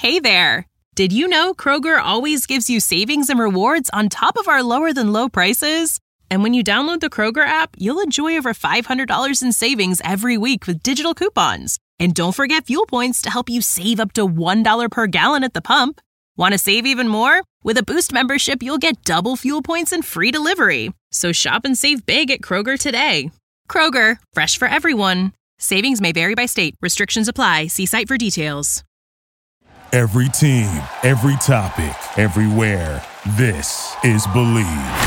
Hey there! Did you know Kroger always gives you savings and rewards on top of our lower-than-low prices? And when you download the Kroger app, you'll enjoy over $500 in savings every week with digital coupons. And don't forget fuel points to help you save up to $1 per gallon at the pump. Want to save even more? With a Boost membership, you'll get double fuel points and free delivery. So shop and save big at Kroger today. Kroger, fresh for everyone. Savings may vary by state. Restrictions apply. See site for details. Every team, every topic, everywhere. This is Believe.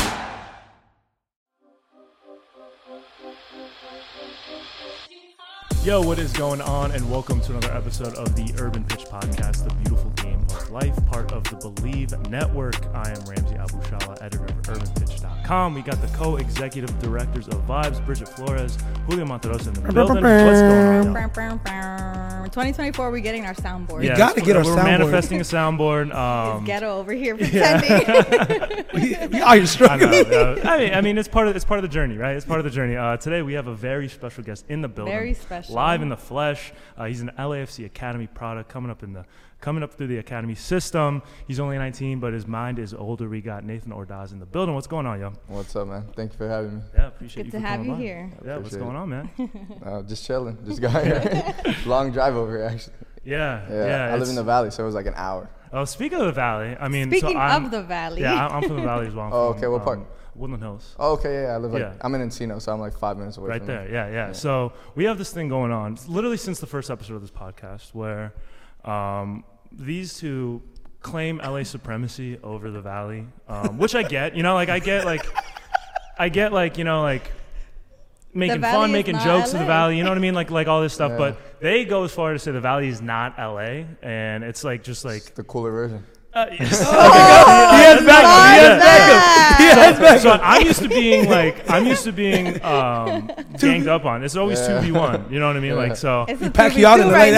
Yo, what is going on? And welcome to another episode of the Urban Pitch Podcast, the beautiful game of life, part of the Believe Network. I am Ramsey Abushala, editor of UrbanPitch.com. We got the co-executive directors of Vibes, Bridget Flores, Julio Monterosa in the building. What's going on? 2024, we're getting our soundboard. Yeah, we got to get our we're soundboard. We're manifesting a soundboard. It's ghetto over here pretending. we are struggling. I mean, it's part of the journey, right? It's part of the journey. Today we have a very special guest in the building. Very special. Live in the flesh. He's an LAFC Academy product coming up through the Academy system. He's only 19, but his mind is older. We got Nathan Ordaz in the building. What's going on, yo? What's up, man? Thank you for having me. Yeah, appreciate Good you to for have coming you by. here. Yeah, what's going on, man? Just chilling. Just got here. Long drive over here, actually. Yeah. I live in the valley, so it was like an hour. Oh, speaking of the valley, I mean, Speaking of the valley. Yeah, I'm from the valley as well. Oh, okay. What part? Woodland Hills. Oh, okay. Yeah, I live Yeah. I'm in Encino, so I'm like 5 minutes away. Right from there. there. Yeah. So we have this thing going on, literally since the first episode of this podcast, where these two claim LA supremacy over the valley, which I get. I get making fun, making jokes of the valley. You know what I mean? Like all this stuff. Yeah. But they go as far as to say the valley is not LA, and it's like just like It's the cooler version. yes. He So I'm used to being ganged up on. It's always 2v1. You know what I mean? Like so. It's a pack you out in the right light.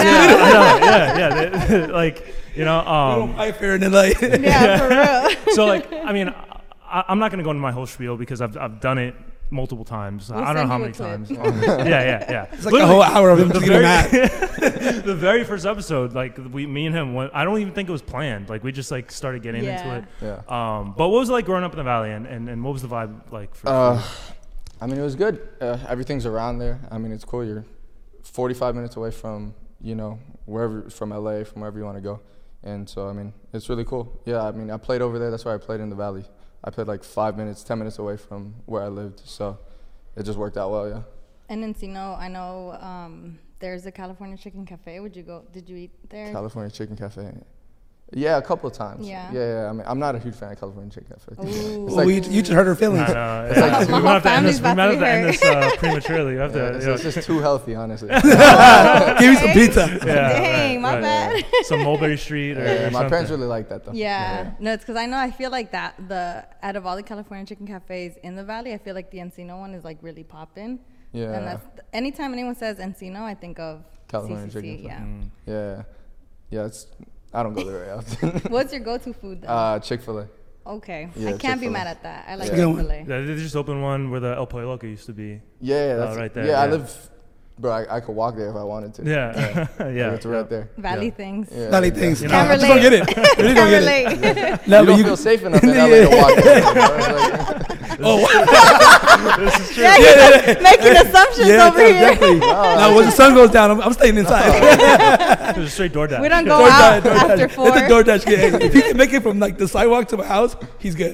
now. Like We don't fight fair in the light. Yeah, for real. So like I mean, I'm not gonna go into my whole spiel because I've done it multiple times. We'll I don't know how send many you a times. Yeah. It's like a whole hour of him just getting mad. The very first episode, like me and him, I don't even think it was planned. Like we just like started getting into it. Yeah. But what was it like growing up in the valley, and what was the vibe like? I mean, it was good. Everything's around there. I mean, it's cool. You're 45 minutes away from, wherever, from LA, from wherever you want to go. And so, I mean, it's really cool. Yeah, I mean, I played over there. That's why I played in the valley. I played like 5 minutes, 10 minutes away from where I lived. So it just worked out well, yeah. And Encino, I know there's a California Chicken Cafe. Did you eat there? California Chicken Cafe. Yeah, a couple of times. Yeah. I mean, I'm not a huge fan of California Chicken Cafe. Ooh. It's like, you just hurt her feelings. Yeah. My whole family's about to be end this prematurely. You have to. it's just too healthy, honnly. Give me some pizza. Dang, my bad. Some Mulberry Street or My something. parents really like that, though. Yeah. No, it's because I feel like out of all the California chicken cafes in the valley, I feel like the Encino one is like really poppin'. Yeah. And that's anytime anyone says Encino, I think of California CCC, Chicken Cafe. yeah. Yeah, I don't go there very often. What's your go-to food though? Chick-fil-A. Okay. Yeah, I can't be Chick-fil-A. mad at that. I like Yeah. Chick-fil-A. Yeah, they just opened one where the El Pollo Loco used to be. Yeah, that's right there. Yeah, I live, bro. I could walk there if I wanted to. Yeah. Like, it's right there. Valley things. Yeah. Valley things. You know, Can't I just don't get relate. it. Really don't get it. Relate. No, You but don't feel safe enough in LA to walk there. This is true. Making assumptions over here. definitely. No, when the sun goes down, I'm staying inside. There's a straight DoorDash. We don't go out DoorDash. after 4. It's a DoorDash game. If he can make it from like the sidewalk to my house, he's good.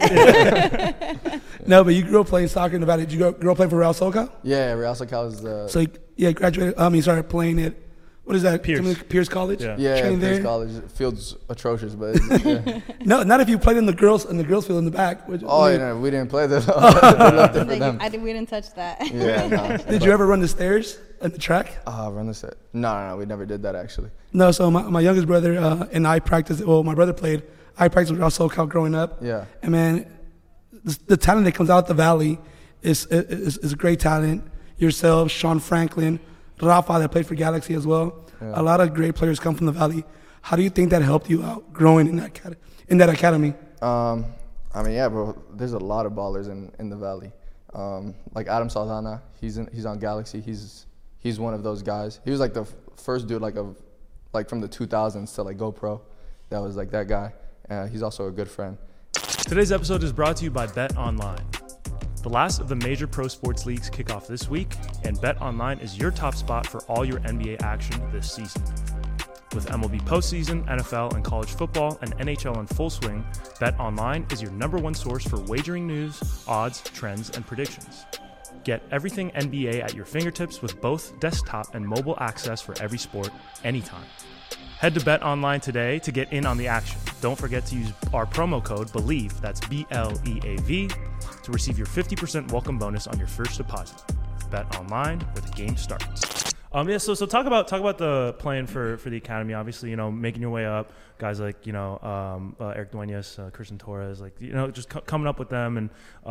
No, but you grew up playing soccer in the valley. Did you grow up playing for Real Socal? Yeah, Real Socal is the. So graduated. You started playing at what is that? Pierce College. Yeah. Yeah, Trained Pierce there? College. Field's atrocious, but yeah. No, not if you played in the girls field in the back. we didn't play that. They left it for them. We didn't touch that. Yeah, no. Did you ever run the stairs at the track? Run the set? No, we never did that actually. No. So my youngest brother and I practiced. Well, my brother played. I practiced with Real Socal growing up. Yeah. And man, the talent that comes out of the valley is a great talent. Yourself, Sean Franklin, Rafa that played for Galaxy as well. Yeah. A lot of great players come from the valley. How do you think that helped you out growing in that academy? I mean, yeah, bro. There's a lot of ballers in the valley. Like Adam Saldana, he's on Galaxy. He's one of those guys. He was like the first dude like from the 2000s to like go pro, that was like that guy. He's also a good friend. Today's episode is brought to you by Bet Online. The last of the major pro sports leagues kick off this week, and Bet Online is your top spot for all your NBA action this season. With MLB postseason, NFL, and college football, and NHL in full swing, Bet Online is your #1 source for wagering news, odds, trends, and predictions. Get everything NBA at your fingertips with both desktop and mobile access for every sport, anytime. Head to Bet Online today to get in on the action. Don't forget to use our promo code BELIEVE, that's BLEAV, to receive your 50% welcome bonus on your first deposit. Bet Online, where the game starts. So talk about the playing for the academy. Obviously, you know, making your way up, guys like, you know, Eric Duenas, Christian Torres, like, you know, just coming up with them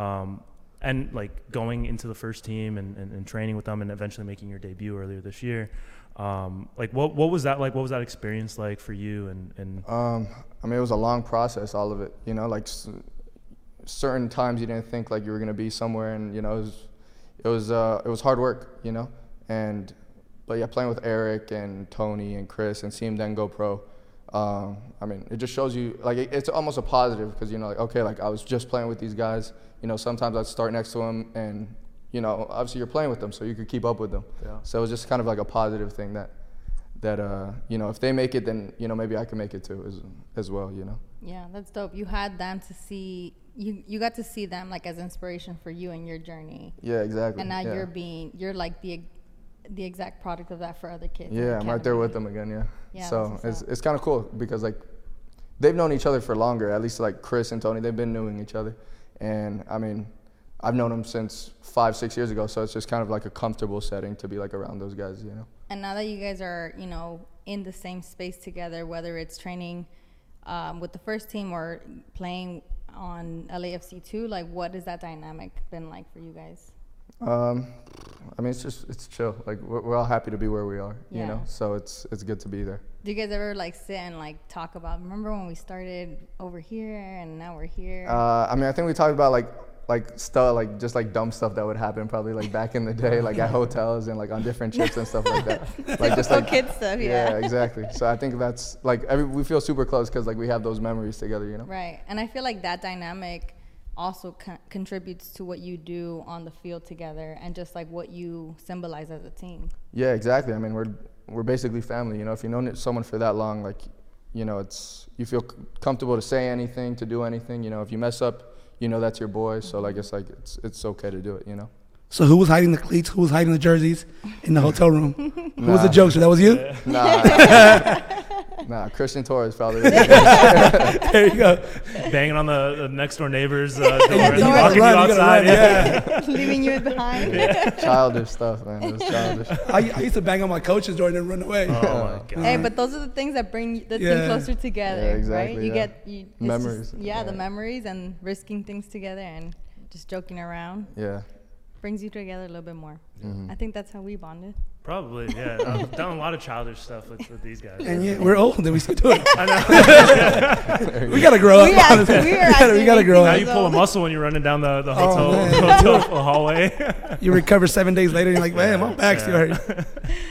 and like going into the first team and training with them and eventually making your debut earlier this year. Like what was that like? What was that experience like for you? I mean, it was a long process, all of it. You know, like certain times you didn't think like you were gonna be somewhere, and you know, it was hard work. You know, but yeah, playing with Eric and Tony and Chris and seeing them go pro. I mean, it just shows you like it's almost a positive because you know, like okay, like I was just playing with these guys. You know, sometimes I'd start next to them and, you know, obviously you're playing with them, so you could keep up with them. Yeah. So it was just kind of like a positive thing that you know, if they make it, then, you know, maybe I can make it too as well, you know. Yeah, that's dope. You had them to see, you got to see them like as inspiration for you and your journey. Yeah, exactly. And now you're like the exact product of that for other kids. Yeah, I'm right there with them again, yeah. Yeah, so it's kind of cool because like they've known each other for longer, at least like Chris and Tony, they've been knowing each other. And I mean, I've known them since 5-6 years ago, so it's just kind of like a comfortable setting to be like around those guys, you know. And now that you guys are, you know, in the same space together, whether it's training with the first team or playing on LAFC 2, like what has that dynamic been like for you guys? I mean, it's chill. Like we're all happy to be where we are, you know. So it's good to be there. Do you guys ever like sit and like talk about? Remember when we started over here and now we're here? I mean, I think we talked about like stuff, like just like dumb stuff that would happen probably like back in the day, like at hotels and like on different trips and stuff like that. Like just like kid stuff, yeah. Yeah, exactly. So I think that's like we feel super close because like we have those memories together, you know. Right, and I feel like that dynamic also contributes to what you do on the field together and just like what you symbolize as a team. Yeah, exactly. I mean, we're basically family, you know. If you know someone for that long, like, you know, you feel comfortable to say anything, to do anything, you know. If you mess up, you know that's your boy, so like it's okay to do it, you know. So who was hiding the cleats? Who was hiding the jerseys in the hotel room? Who was the jokester? That was you? Nah, Christian Torres probably. There you go. Banging on the next door neighbor's door and You locking you outside. Yeah. Leaving you behind. Childish stuff, man. It was childish. I used to bang on my coach's door and then run away. Oh my God. Hey, but those are the things that bring the team closer together, Yeah, exactly, right? yeah. Memories. The memories and risking things together and just joking around. Yeah. Brings you together a little bit more. Mm-hmm. I think that's how we bonded. Probably, yeah. I've done a lot of childish stuff with these guys. And yeah, we're old and we still do it. I know. We gotta grow up. We gotta grow Now up. you pull a muscle when you're running down the hotel hallway. You recover 7 days later and you're like, man, my back's still hurting.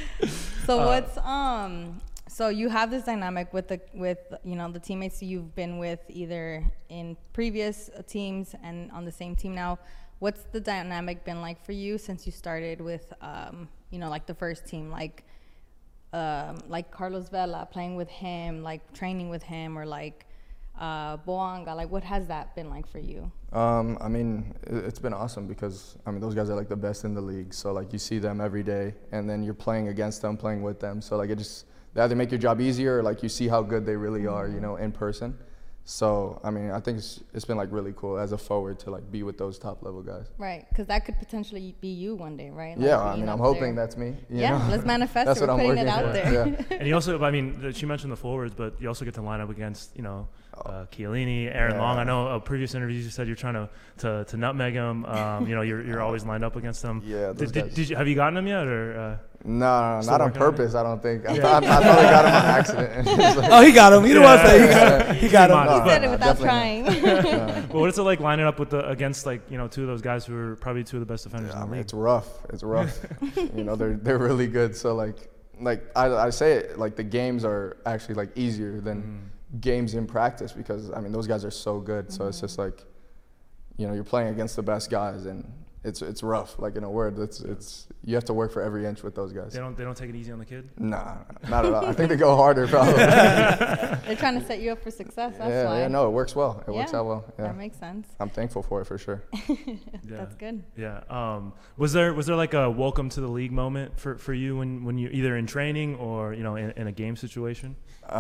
So so you have this dynamic with you know the teammates you've been with either in previous teams and on the same team now. What's the dynamic been like for you since you started with you know, like the first team, like Carlos Vela, playing with him, like training with him, or like Boanga, like what has that been like for you? I mean, it's been awesome because I mean those guys are like the best in the league. So like you see them every day, and then you're playing against them, playing with them. So like they either make your job easier, or like you see how good they really are, you know, in person. So, I mean, I think it's been, like, really cool as a forward to, like, be with those top-level guys. Right, because that could potentially be you one day, right? Like yeah, I mean, I'm hoping that's me. You know? Let's manifest that's it. What We're I'm putting it out for. there. Yeah. And you also, I mean, she mentioned the forwards, but you also get to line up against, you know, Chiellini, Aaron Long. I know previous interviews you said you're trying to nutmeg him. You know, you're always lined up against them. Yeah. Have you gotten him yet, or? No, not on purpose. I don't think. I thought we got him on accident. Oh, he got him. You know what I'm saying? He got him. He said it without trying. Well, what is it like lining up against like, you know, two of those guys who are probably two of the best defenders in the league? It's rough. You know, they're really good. So like I say it, like the games are actually like easier than games in practice because, I mean, those guys are so good. So it's just like, you know, you're playing against the best guys, and it's rough. Like, in a word, it's you have to work for every inch with those guys. They don't take it easy on the kid? Nah, not at all. I think they go harder probably. They're trying to set you up for success. That's why. Yeah, no, it works well. It works out well. Yeah. That makes sense. I'm thankful for it for sure. That's good. Yeah. Was there like a welcome to the league moment for you when you either in training or, you know, in a game situation?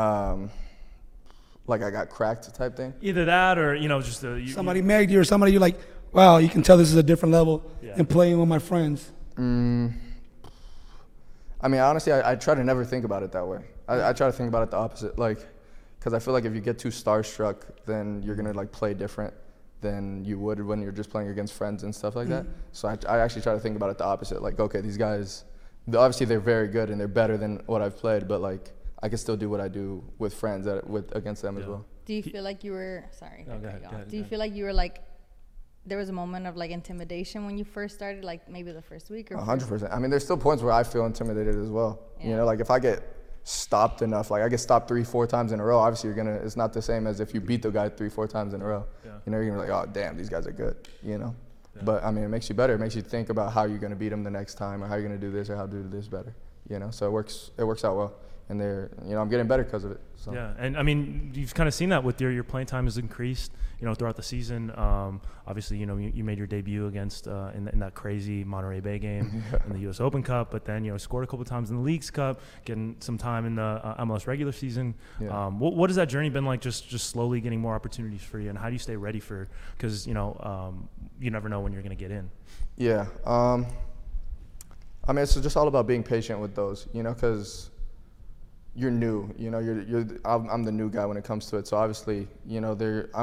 Like I got cracked type thing? Either that or, you know, just somebody married you or somebody you're like, wow, you can tell this is a different level than playing with my friends. I mean, honestly, I try to never think about it that way. I try to think about it the opposite, like, because I feel like if you get too starstruck, then you're going to, like, play different than you would when you're just playing against friends and stuff like that. So I actually try to think about it the opposite. Like, okay, these guys, obviously they're very good and they're better than what I've played, but, like, I can still do what I do with friends against them as well. Do you feel like you were, sorry. No, go ahead. Do you feel like you were, like, there was a moment of, like, intimidation when you first started, like, maybe the first week? Or 100%. I mean, there's still points where I feel intimidated as well. Yeah. You know, like, if I get stopped enough, like, I get stopped 3-4 times in a row, obviously it's not the same as if you beat the guy 3-4 times in a row. Yeah. You know, you're going to be like, oh, damn, these guys are good, you know? Yeah. But, I mean, it makes you better. It makes you think about how you're going to beat them the next time or how you're going to do this or how to do this better, you know? So it works out well. And I'm getting better because of it. So. Yeah, and I mean, you've kind of seen that with your playing time has increased, you know, throughout the season. Obviously, you know, you made your debut against in that crazy Monterey Bay game in the U.S. Open Cup, but then, you know, scored a couple times in the Leagues Cup, getting some time in the MLS regular season. Yeah. What has that journey been like? Just slowly getting more opportunities for you, and how do you stay ready for? Because you know, you never know when you're going to get in. Yeah, I mean, it's just all about being patient with those, you know, because you're new, you know, I'm the new guy when it comes to it. So obviously, you know,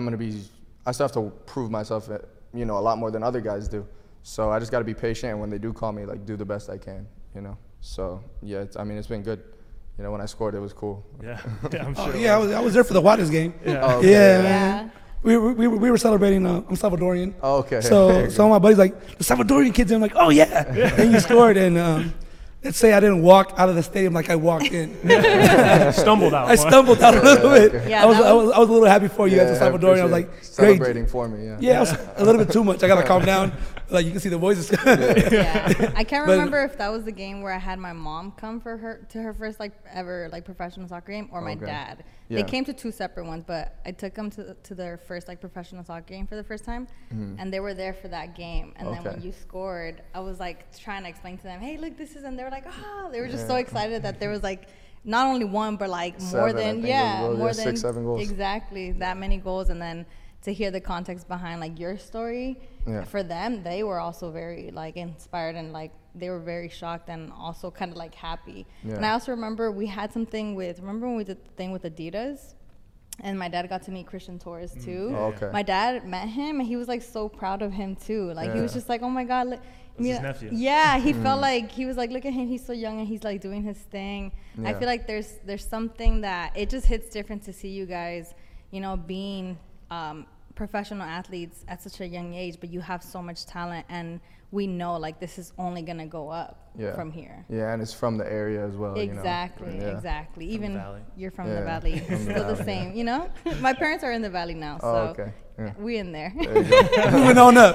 I still have to prove myself, you know, a lot more than other guys do. So I just got to be patient, and when they do call me, like, do the best I can, you know. So yeah, it's been good. You know, when I scored, it was cool. Yeah, I'm sure. I was there for the Juarez game. Yeah, oh, okay. Yeah, man. We were celebrating. I'm Salvadorian. Oh, okay. So some of my buddies like the Salvadorian kids. And I'm like, oh yeah, and you scored. And let's say I didn't walk out of the stadium like I walked in. Stumbled out. I stumbled out a little bit. Yeah, I was a little happy for you as a Salvadorian. I was like, celebrating for me. Yeah. Yeah, I was a little bit too much. I gotta calm down. Like, you can see the voices. Yeah, I can't remember if that was the game where I had my mom come to her first ever professional soccer game, or my dad. Yeah. They came to two separate ones, but I took them to their first professional soccer game for the first time, and they were there for that game. And then when you scored, I was trying to explain to them, hey, look, this is, and they were like, they were just so excited that there was not only one, but more than 6, 7 goals. Exactly, that many goals. And then to hear the context behind your story, for them, they were also very inspired, and they were very shocked and also kind of happy. Yeah. And I also remember we had something remember when we did the thing with Adidas, and my dad got to meet Christian Torres too. Oh, okay. My dad met him, and he was so proud of him too. He was just oh my God, look. His nephew. Yeah, he felt he was look at him, he's so young and he's doing his thing. Yeah. I feel there's something that it just hits different to see you guys, being professional athletes at such a young age, but you have so much talent, and we know this is only gonna go up from here. Yeah, and it's from the area as well. Exactly, exactly. From even the valley. You're from the valley, it's still the same. My parents are in the valley now, so we in there. Moving on up.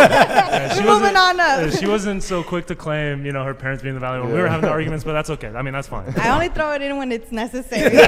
Moving on up. She wasn't so quick to claim, her parents being in the valley when we were having the arguments, but that's okay. I mean, that's fine. I only throw it in when it's necessary.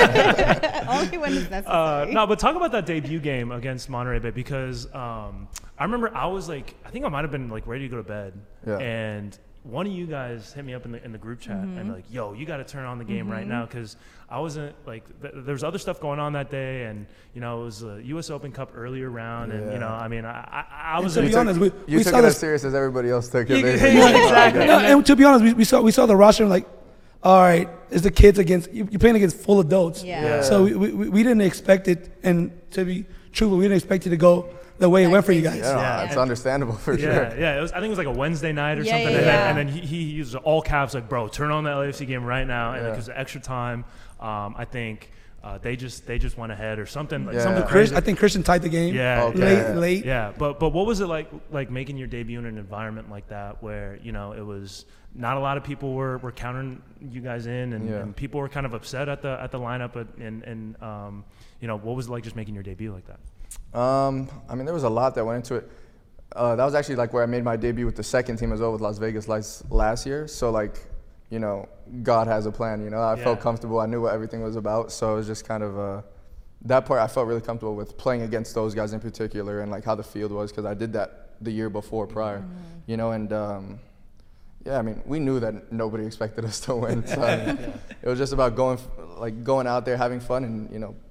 Only when it's necessary. No, but talk about that debut game against Monterey Bay, because I remember I was I think I might have been ready to go to bed, and one of you guys hit me up in the group chat and yo, you got to turn on the game right now, because I wasn't there was other stuff going on that day, and it was a U.S. Open Cup earlier round, and I mean I was. To be honest, we took it as serious as everybody else took it. Exactly. No, and to be honest, we saw the roster and all right, it's the kids against you're playing against full adults. Yeah. So we didn't expect it, and to be truthful, we didn't expect it to go the way it went for you guys. Yeah, it's understandable for sure. Yeah. I think it was a Wednesday night or something, and then he used all caps bro, turn on the LAFC game right now, and because of extra time, I think they just went ahead or something. Like Yeah. something Chris, crazy. I think Christian tied the game. Yeah. Okay. Late. Yeah, but what was it like making your debut in an environment like that where, you know, it was not a lot of people were counting you guys in and people were kind of upset at the lineup and you know, what was it like just making your debut like that? I mean, there was a lot that went into it. That was actually like where I made my debut with the second team as well with Las Vegas Lights last year. So like, you know, God has a plan, you know. I felt comfortable. I knew what everything was about. So it was just kind of that part I felt really comfortable with playing against those guys in particular and like how the field was because I did that the year before prior, you know, and yeah, I mean, we knew that nobody expected us to win. So I mean, it was just about going out there, having fun and, you know,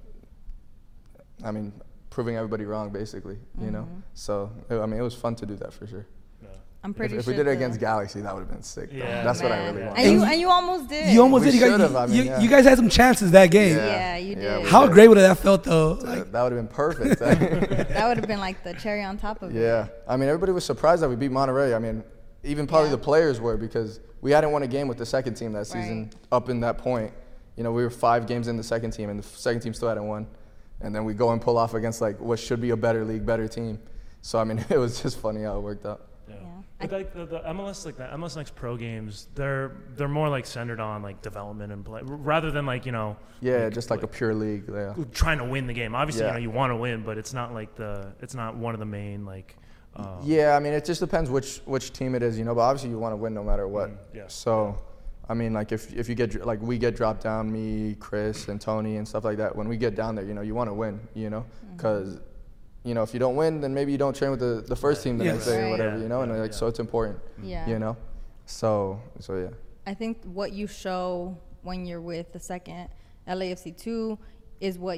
I mean, proving everybody wrong basically, you know. So, I mean, it was fun to do that for sure. I'm pretty If sure we did it against Galaxy, that would have been sick. Though. Yeah. That's what I really wanted. And you almost did. You almost We did. should've, I mean, You guys had some chances that game. Yeah, you did. we How did. great would that have felt though? Like, That would have been perfect. That would have been like the cherry on top of it. Yeah. I mean, everybody was surprised that we beat Monterey. I mean, even probably the players were because we hadn't won a game with the second team that season up in that point. You know, we were 5 games in the second team, and the second team still hadn't won. And then we go and pull off against, like, what should be a better league, better team. So, I mean, it was just funny how it worked out. But like the MLS, like the MLS Next Pro games, they're more like centered on like development and play rather than like, you know. Yeah, just like a pure league. Yeah. Trying to win the game. Obviously, Yeah. you know, you want to win, but it's not like it's not one of the main like. Yeah, I mean, it just depends which team it is, you know. But obviously, you want to win no matter what. Yeah. So, I mean, like if you get like we get dropped down, me, Chris, and Tony and stuff like that. When we get down there, you know, you want to win, you know, because. You know, if you don't win, then maybe you don't train with the first team the next day or whatever, you know, and like so it's important, you know. So yeah. I think what you show when you're with the second LAFC2 is what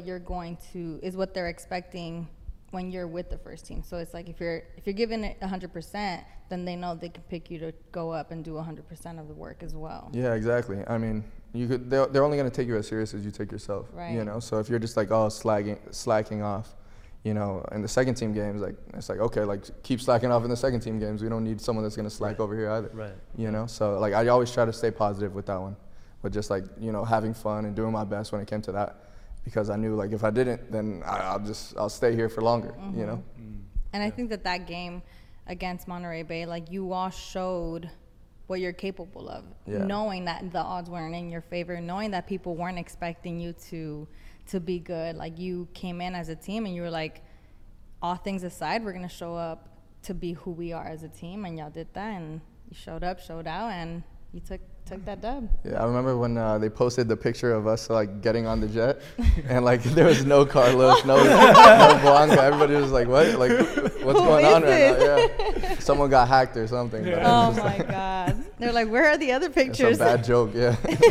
they're expecting when you're with the first team. So it's like if you're giving it 100%, then they know they can pick you to go up and do 100% of the work as well. Yeah, exactly. I mean, they're only going to take you as serious as you take yourself, you know. So if you're just like slacking off. You know, in the second team games, like it's like okay, like keep slacking off in the second team games. We don't need someone that's gonna slack over here either. Right. You know, so like I always try to stay positive with that one, but just like you know having fun and doing my best when it came to that, because I knew like if I didn't, then I'll stay here for longer. You know. And I think that game against Monterey Bay, like you all showed what you're capable of, knowing that the odds weren't in your favor, knowing that people weren't expecting you to be good. Like you came in as a team and you were like, all things aside, we're gonna show up to be who we are as a team, and y'all did that, and you showed up, showed out, and you took that dub. Yeah, I remember when they posted the picture of us like getting on the jet, and like there was no Carlos, no Blanca. Everybody was like, "What? Like, what's going on right now?" Yeah, someone got hacked or something. But Oh my God! They're like, "Where are the other it's pictures?" a bad joke. Yeah.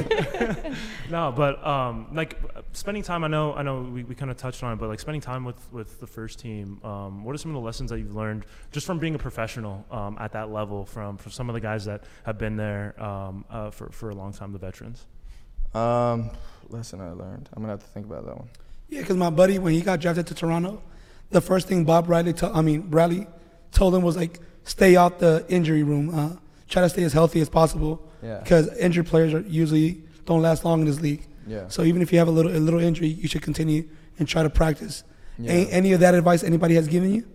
No, but like spending time. I know we kind of touched on it, but like spending time with the first team. What are some of the lessons that you've learned just from being a professional at that level from some of the guys that have been there for a long time, the veterans? Lesson I learned. I'm gonna have to think about that one. yeah, because my buddy when he got drafted to Toronto, the first thing Bradley told him was like stay out the injury room. Try to stay as healthy as possible. Yeah. Because injured players usually don't last long in this league. Yeah. So even if you have a little injury, you should continue and try to practice. Yeah. Any of that advice anybody has given you?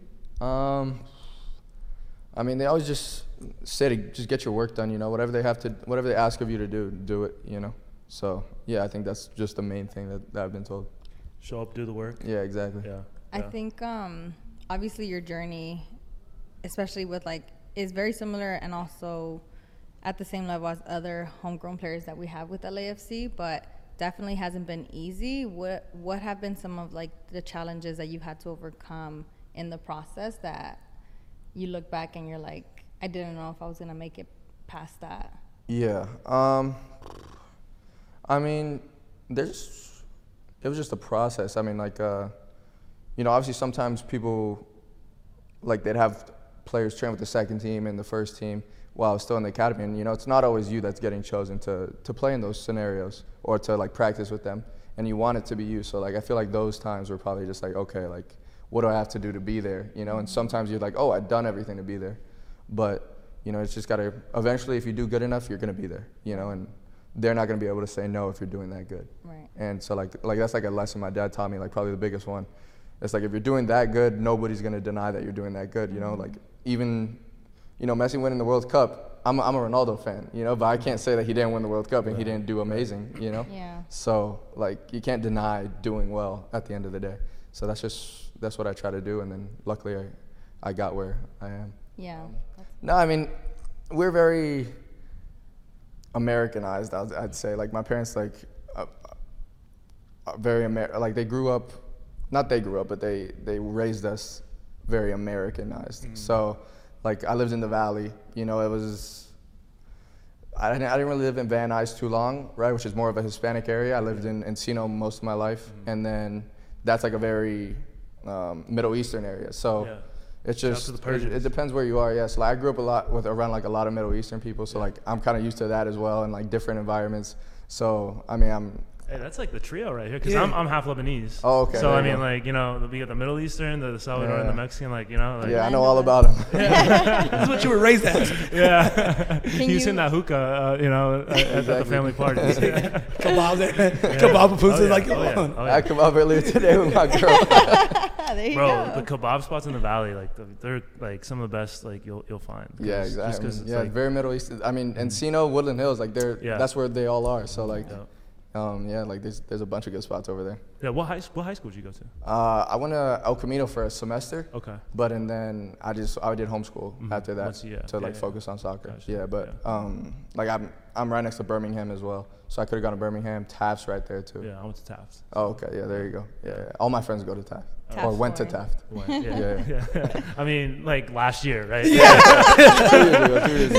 I mean, they always just say just get your work done. You know, whatever they ask of you to do it. You know. So yeah, I think that's just the main thing that I've been told. Show up, do the work. Yeah, exactly. Yeah. I think obviously your journey, especially with is very similar and also at the same level as other homegrown players that we have with LAFC, but definitely hasn't been easy. What have been some of the challenges that you've had to overcome in the process that you look back and you're like, I didn't know if I was gonna make it past that? Yeah. I mean, it was just a process. I mean, obviously sometimes people, they'd have players train with the second team and the first team while still in the academy. And, it's not always you that's getting chosen to play in those scenarios or to, practice with them. And you want it to be you. So, I feel like those times were probably just okay, what do I have to do to be there? And sometimes you're like, oh, I've done everything to be there. But, it's just got to – eventually, if you do good enough, you're going to be there, And they're not going to be able to say no if you're doing that good. Right. And so like that's like a lesson my dad taught me, like probably the biggest one. It's like if you're doing that good, nobody's going to deny that you're doing that good, you know? Like even, you know, Messi winning the World Cup, I'm a Ronaldo fan, you know, but I can't say that he didn't win the World Cup and he didn't do amazing, you know? Yeah. So like you can't deny doing well at the end of the day. So that's what I try to do, and then luckily I got where I am. Yeah. No, I mean, we're very Americanized, I'd say. Like my parents, like, very like they grew up, not they grew up, but they raised us very Americanized. So, like I lived in the Valley, you know, I didn't really live in Van Nuys too long, right, which is more of a Hispanic area. I lived in Encino most of my life, and then that's like a very Middle Eastern area. So it's just, it depends where you are, yeah. So like, I grew up around like a lot of Middle Eastern people, so like I'm kind of used to that as well, and like different environments. So, I mean, Hey, that's like the trio right here, because I'm half Lebanese. Oh, okay. So I mean, like, you know, we got the Middle Eastern, the Salvadoran, the Mexican, like, you know. Like, yeah, I know all about them. That's what you were raised as. Yeah. He's in that hookah, you know, at the family parties. Kebab pupusas, like, come on. I had kebab earlier today with my girl. There you Bro, go. the kebab spots in the Valley, like, they're like some of the best, like, you'll find. Yeah, exactly. Just Yeah, like, very Middle Eastern. I mean, Encino, Woodland Hills, like that's where they all are. So like. Yeah, like there's a bunch of good spots over there. Yeah, what high school did you go to? I went to El Camino for a semester. Okay. But and then I did homeschool after that to focus on soccer. Gotcha. Yeah, but like I'm right next to Birmingham as well, so I could have gone to Birmingham. Taft's right there too. Yeah, I went to Taft. Oh, okay. Yeah, there you go. Yeah. All my friends go to Taft. Taft Or went to Flooring. Taft. Yeah. I mean, like last year, right? 2 years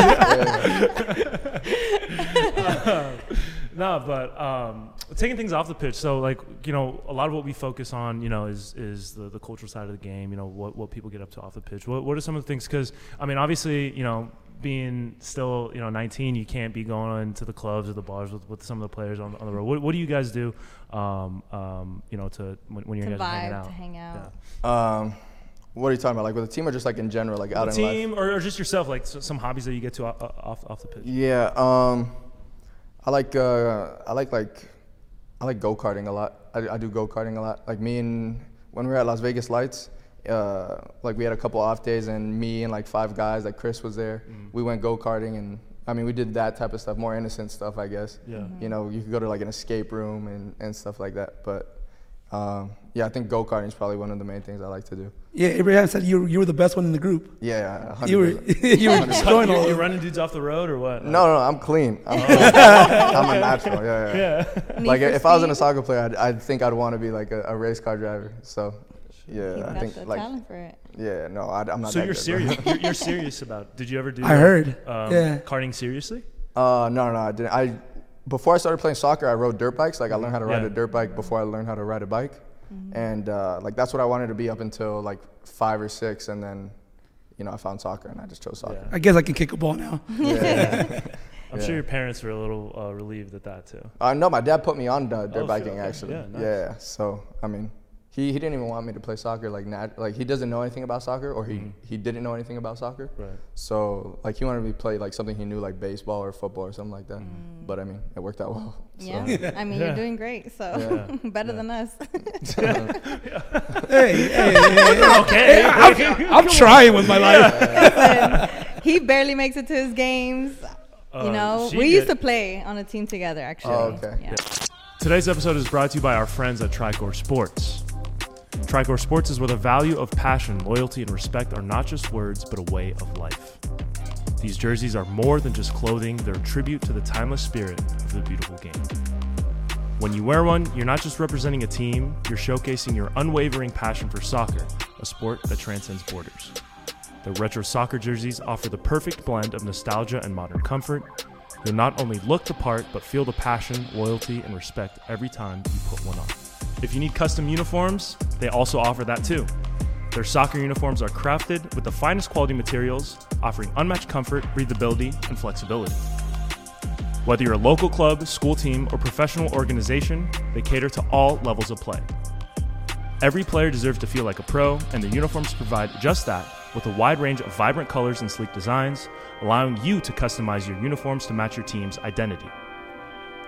ago. No, but taking things off the pitch. So, like, you know, a lot of what we focus on, you know, is the cultural side of the game. You know, what people get up to off the pitch. What are some of the things? Because I mean, obviously, you know, being still 19, you can't be going to the clubs or the bars with some of the players on the road. What do you guys do? You know, to when you're To guys hanging vibe, out. to hang out. Yeah. What are you talking about? Like with the team or just like in general, like out in life? Team or just yourself, like some hobbies that you get to off the pitch. Yeah. I like go-karting a lot. I do go-karting a lot. Like when we were at Las Vegas Lights, like we had a couple off days, and me and like 5 guys, like Chris was there. We went go-karting, and I mean we did that type of stuff, more innocent stuff, I guess. Yeah. You know, you could go to like an escape room and stuff like that. But yeah, I think go-karting is probably one of the main things I like to do. Yeah, Abraham said you were the best one in the group. Yeah, 100%. You were destroying all. You running dudes off the road or what? No, I'm clean. I'm a natural. Yeah. Like Need for if I was in a speed? soccer player, I'd think I'd want to be like a race car driver. So, yeah, You've I got think the like talent for it. yeah, no, I'm not. So that you're good, serious? You're serious about? Did you ever do? I heard. Yeah. Karting seriously? No, I didn't. Before I started playing soccer, I rode dirt bikes. Like I learned how to ride a dirt bike before I learned how to ride a bike, and like that's what I wanted to be up until like 5 or 6, and then, you know, I found soccer and I just chose soccer. I guess I can kick a ball now. Yeah. I'm sure your parents were a little relieved at that too. No, my dad put me on dirt Oh, biking okay. actually. Yeah, nice. Yeah. So I mean, he didn't even want me to play soccer. Like he doesn't know anything about soccer, or he didn't know anything about soccer. Right. So like he wanted me to play like something he knew, like baseball or football or something like that. But I mean, it worked out well. So. Yeah. I mean, you're doing great, so better than us. Hey, Okay. I'm trying with my life. Listen, he barely makes it to his games. You know, she we used did. to play on a team together, actually. Oh, okay. Yeah. Today's episode is brought to you by our friends at Tricor Sports. Tricor Sports is where the value of passion, loyalty, and respect are not just words, but a way of life. These jerseys are more than just clothing, they're a tribute to the timeless spirit of the beautiful game. When you wear one, you're not just representing a team, you're showcasing your unwavering passion for soccer, a sport that transcends borders. The retro soccer jerseys offer the perfect blend of nostalgia and modern comfort. You'll not only look the part, but feel the passion, loyalty, and respect every time you put one on. If you need custom uniforms, they also offer that too. Their soccer uniforms are crafted with the finest quality materials, offering unmatched comfort, breathability, and flexibility. Whether you're a local club, school team, or professional organization, they cater to all levels of play. Every player deserves to feel like a pro, and their uniforms provide just that, with a wide range of vibrant colors and sleek designs, allowing you to customize your uniforms to match your team's identity.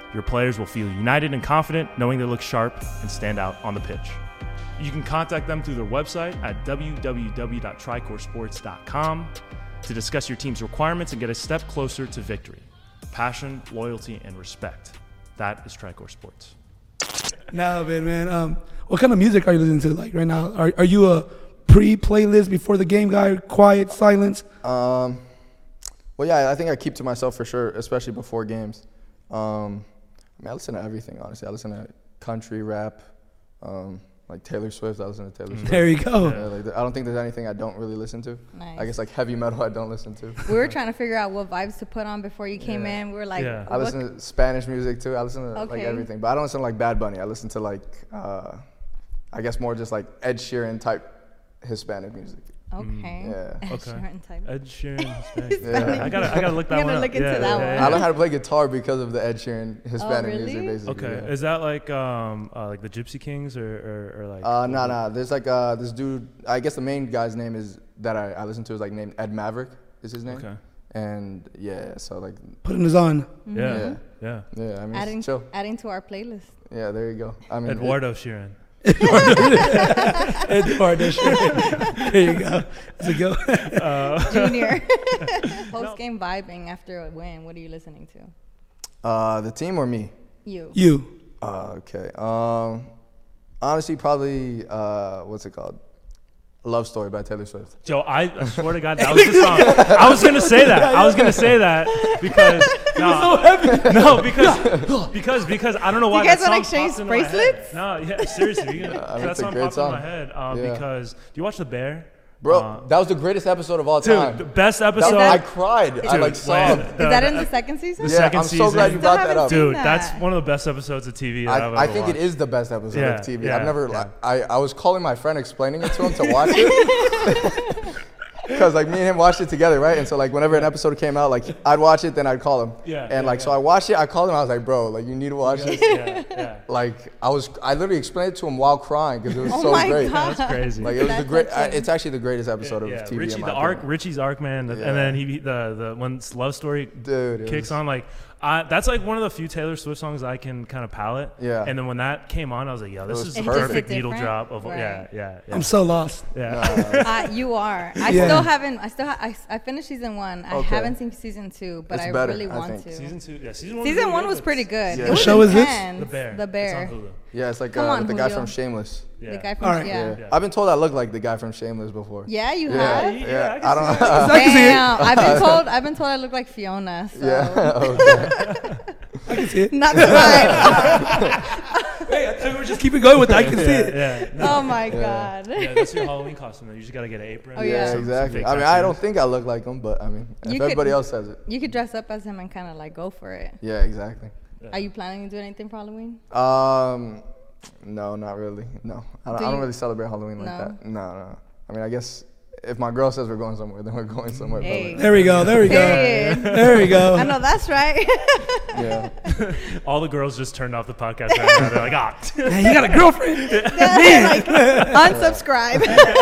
Your players will feel united and confident, knowing they look sharp and stand out on the pitch. You can contact them through their website at www.tricoresports.com to discuss your team's requirements and get a step closer to victory. Passion, loyalty, and respect. That is Tricor Sports. Now, man, what kind of music are you listening to like right now? Are you a pre-playlist before the game guy, quiet, silence? Well, yeah, I think I keep to myself for sure, especially before games. I listen to everything, honestly. I listen to country, rap, like Taylor Swift. I listen to Taylor Swift. There you go. Yeah, like, I don't think there's anything I don't really listen to. Nice. I guess like heavy metal I don't listen to. We were trying to figure out what vibes to put on before you came in. We were like, I listen to Spanish music too. I listen to like everything, but I don't listen to like Bad Bunny. I listen to like, I guess more just like Ed Sheeran type Hispanic music. Okay. Yeah. Ed Sheeran type. Ed Sheeran Hispanic. Yeah. I gotta look that one up. Look into that one. I learned how to play guitar because of the Ed Sheeran Hispanic music, basically. Okay. Yeah. Is that like the Gypsy Kings or like? No. There's like this dude. I guess the main guy's name is that I listen to is like named Ed Maverick. Is his name? Okay. And yeah, so like Putting this on. Yeah. I mean, Adding, it's chill. adding to our playlist. Yeah, there you go. I mean, Eduardo Sheeran. Eduardo Sheeran. There you go. That's a go. Junior. Post-game vibing after a win. What are you listening to? The team or me? You. Okay. Honestly, probably what's it called? Love Story by Taylor Swift. Joe, I swear to God, that was the song. I was gonna say that. Because because I don't know why. You guys that want to song exchange popped into my head. bracelets? No, yeah, seriously. That it's a song great popped song. in my head Yeah. because do you watch The Bear? Bro, that was the greatest episode of all time. Dude, the best episode. I cried. I like sobbed. Is that in the second season? The Yeah, second I'm so season. glad you brought that up. Dude, that. that's one of the best episodes of TV that I've ever I think watched. it is the best episode Yeah, of TV. yeah, I've never, yeah. I was calling my friend explaining it to him to watch it. Because like me and him watched it together, right? And so like whenever an episode came out, like I'd watch it, then I'd call him. So I watched it, I called him, I was like, bro, like you need to watch this. Like I literally explained it to him while crying because it was so great. God. That's crazy. Like it was That's the great. awesome. It's actually the greatest episode of TV. Richie, in my the arc, opinion. Richie's arc, man, and then the when Love Story Dude, it kicks was- on, like that's like one of the few Taylor Swift songs I can kind of palate. Yeah. And then when that came on, I was like, yo, this was is the perfect. perfect It needle hits drop of different. yeah. I'm so lost. You are. I Yeah. still haven't. I finished season 1. I Okay. haven't seen season 2, but It's I better, really I want think. to. Season 2, yeah, season 1. Season 1 was pretty good. Yeah. It What was show is this? intense. The Bear. The Bear. It's on Hulu. Yeah, it's like Come on, with the guy Julio. from Shameless. Yeah. The guy from All right. yeah. I've been told I look like the guy from Shameless before. Yeah, you Yeah, have. yeah. I I don't. I can see it. Damn, I've been told I look like Fiona. So. Yeah. Okay. I can see it. Not tonight. Hey, I thought we were just keep it going with that. I can see it. Yeah. Oh my God. Yeah, that's your Halloween costume. Though. You just gotta get an apron. Oh, Yeah, yeah. some exactly. fake I mean, I don't tattoos. think I look like him, but I mean, if You everybody could- else says it. You could dress up as him and kind of like go for it. Yeah, exactly. Are you planning to do anything for Halloween? No, not really. No, I Do don't you- really celebrate Halloween like No? that. No. I mean, I guess if my girl says we're going somewhere, then we're going somewhere. but, Hey. like, There we go. There we go. Period. There we I go. know that's right. yeah. All the girls just turned off the podcast right now. They're like, ah. Man, you got a girlfriend? Like, unsubscribe.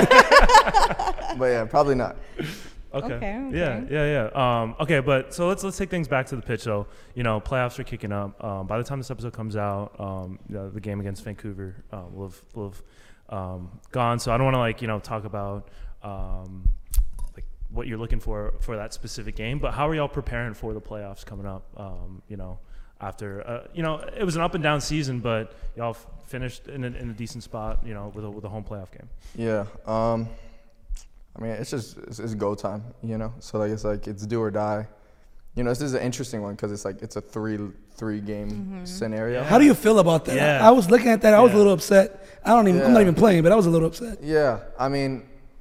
But yeah, probably not. Okay. Okay. Yeah. Okay, but so let's take things back to the pitch. So playoffs are kicking up. By the time this episode comes out, the game against Vancouver will have gone. So I don't want to talk about like what you're looking for that specific game. But how are y'all preparing for the playoffs coming up? After it was an up and down season, but y'all finished in a decent spot. With a home playoff game. Yeah. I mean, it's go time. So it's do or die. This is an interesting one because it's a three game scenario. How do you feel about that? Yeah. I was looking at that. I was a Yeah. little upset. I'm not even playing, but I was a little upset. Yeah, I mean,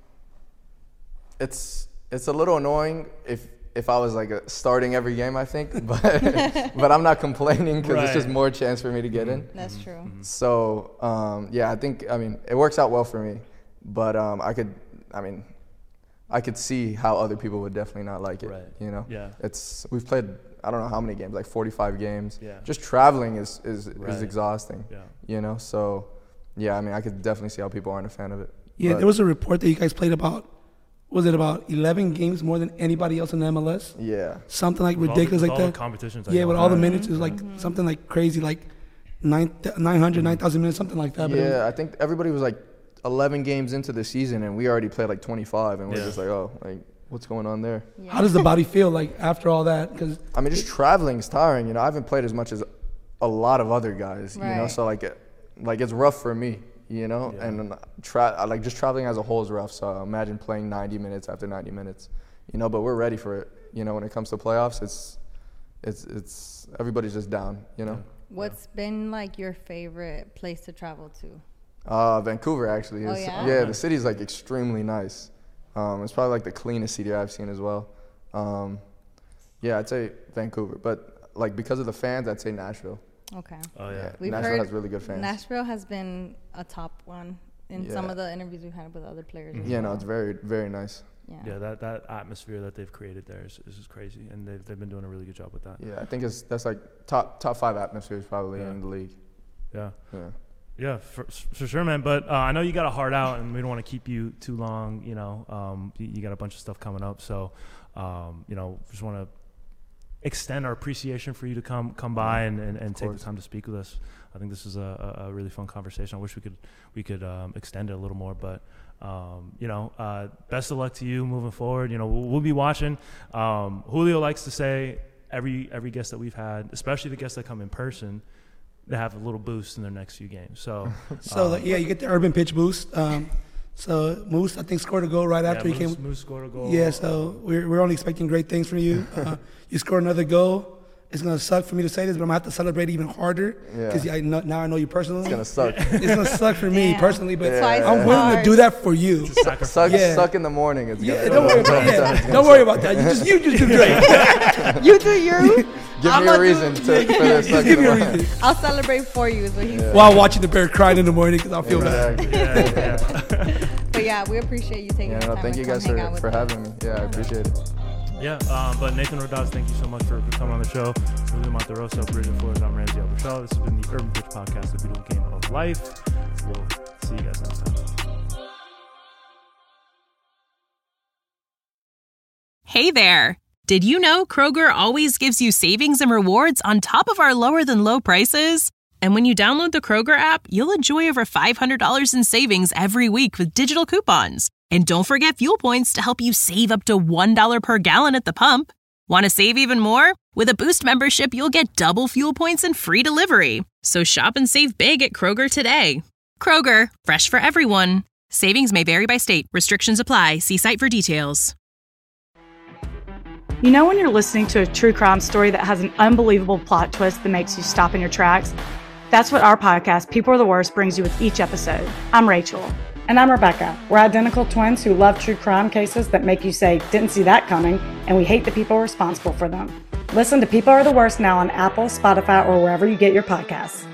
it's a little annoying if I was starting every game, I think, but I'm not complaining because it's just Right. more chance for me to get in. That's true. So I mean, it works out well for me, but I could see how other people would definitely not like it. Right. Yeah. We've played I don't know how many games, like 45 games. Yeah. Just traveling is Right. exhausting. Yeah. So yeah, I mean, I could definitely see how people aren't a fan of it. Yeah, But- there was a report that you guys played about, was it about 11 games more than anybody else in the MLS? Yeah. Something like With ridiculous all like the that. competitions. Yeah, with all the minutes, it was like something like crazy, like 900, 9,000 minutes, something like that. But Yeah, I think everybody was like 11 games into the season, and we already played like 25, and we're just like, oh, like, what's going on there? how does the body feel like after all that? Because I mean, just traveling is tiring. You know, I haven't played as much as a lot of other guys. You know, Right. so like it's rough for me. You know, and like just traveling as a whole is rough. So imagine playing 90 minutes after 90 minutes. You know, but we're ready for it. You know, when it comes to playoffs, it's everybody's just down. You know. What's been like your favorite place to travel to? Vancouver actually. Oh, yeah? Yeah, the city's like extremely nice. It's probably like the cleanest city I've seen as well. Yeah, I'd say Vancouver, but like because of the fans, I'd say Nashville. Okay. Oh yeah. We've Nashville heard has really good fans. Nashville has been a top one in some Yeah. of the interviews we've had with other players. as Yeah, no, well. it's very, very nice. Yeah, that atmosphere that they've created there is just crazy, and they've been doing a really good job with that. Yeah, I think that's like top 5 atmospheres probably Yeah. in the league. Yeah. Yeah. Yeah, for sure, man. But I know you got a heart out, and we don't want to keep you too long. You know, you got a bunch of stuff coming up, so you know, just want to extend our appreciation for you to come by and take the time to speak with us. I think this is a really fun conversation. I wish we could extend it a little more, but you know, best of luck to you moving forward. You know, we'll be watching. Julio likes to say every guest that we've had, especially the guests that come in person, they have a little boost in their next few games. So, yeah, you get the urban pitch boost. So Moose, I think, scored a goal right after he came. Moose scored a goal. Yeah, so we're only expecting great things from you. You scored another goal. It's gonna suck for me to say this, but I'm gonna have to celebrate even harder because Yeah. now I know you personally. It's gonna suck. It's gonna suck for me Damn. personally, but Twice I'm as willing to hard. do that for you. Suck Yeah. in the morning. It's Yeah, gonna don't worry about that. Don't worry about that. You just do great. You do you. Give I'm me a gonna reason for this suck in Give the me a morning. reason. I'll celebrate for you. Is what he said. While watching the bear crying in the morning because I'll feel bad. Exactly. Yeah. But yeah, we appreciate you taking Yeah, the no, time thank to you come guys hang out with for us. having me. Yeah, I appreciate it. Yeah, but Nathan Rodaz, thank you so much for coming on the show. Julio Monteroso, Bridget Flores, I'm Ramsey Aboushal. This has been the Urban Pitch Podcast, the beautiful game of life. We'll see you guys next time. Hey there! Did you know Kroger always gives you savings and rewards on top of our lower than low prices? And when you download the Kroger app, you'll enjoy over $500 in savings every week with digital coupons. And don't forget fuel points to help you save up to $1 per gallon at the pump. Want to save even more? With a Boost membership, you'll get double fuel points and free delivery. So shop and save big at Kroger today. Kroger, fresh for everyone. Savings may vary by state. Restrictions apply. See site for details. You know when you're listening to a true crime story that has an unbelievable plot twist that makes you stop in your tracks? That's what our podcast, People Are the Worst, brings you with each episode. I'm Rachel. And I'm Rebecca. We're identical twins who love true crime cases that make you say, didn't see that coming, and we hate the people responsible for them. Listen to People Are the Worst now on Apple, Spotify, or wherever you get your podcasts.